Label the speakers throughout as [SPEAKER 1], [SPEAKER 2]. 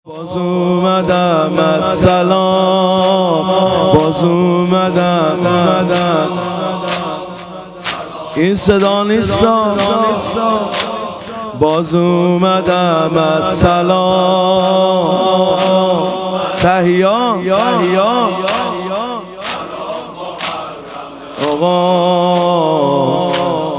[SPEAKER 1] باز اومدم از سلام، باز اومدم. این صدا نیستا، باز اومدم از سلام. تحیه آقا،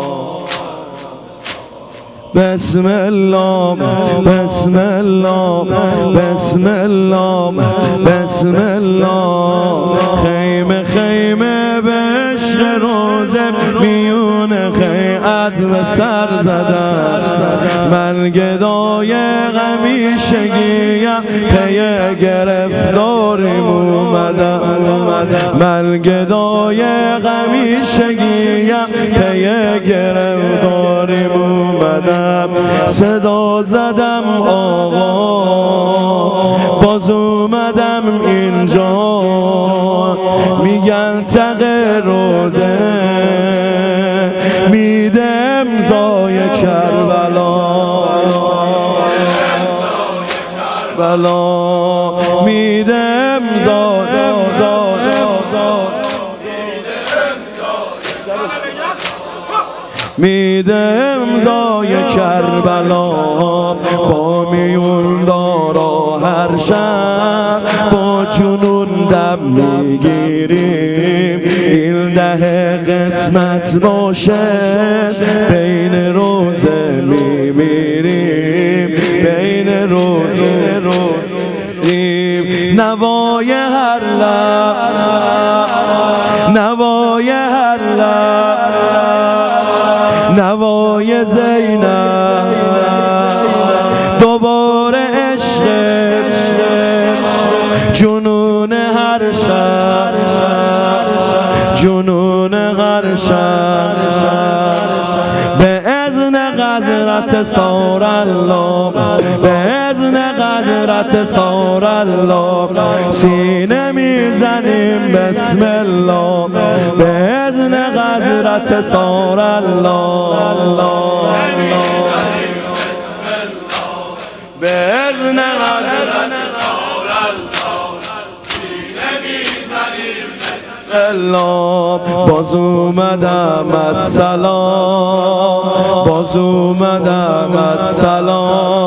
[SPEAKER 1] بسم الله بسم الله بسم الله بسم الله. خیمه خیمه به عشق روزه میون خیعت به سر زدم. من گدای همیشگیم پی گرفتاریم اومدم. من گدای همیشگیم پی گرفتاریم اومدم. صدا زدم آقا، باز اومدم اینجا. میگن تق روزه میده امضای کربلا، بلا میده امضای میده امضای کربلا. با میون دارا هر شب با جنون دم میگیریم. این ده قسمت باشه بین روزه میمیریم، بین روزه نوای هر لب، نوای هر لب، نوای زینب دوباره عشق، جنون هر شب، جنون هر شب. به اذن قدرت سار الله، به اذن قدرت سار الله. سینه میزنیم بسم الله، به اذن قدرت سار الله. به اذن قدرت سار الله، سینه میزنیم بسم الله. باز اومدم از سلام، باز اومدم از سلام.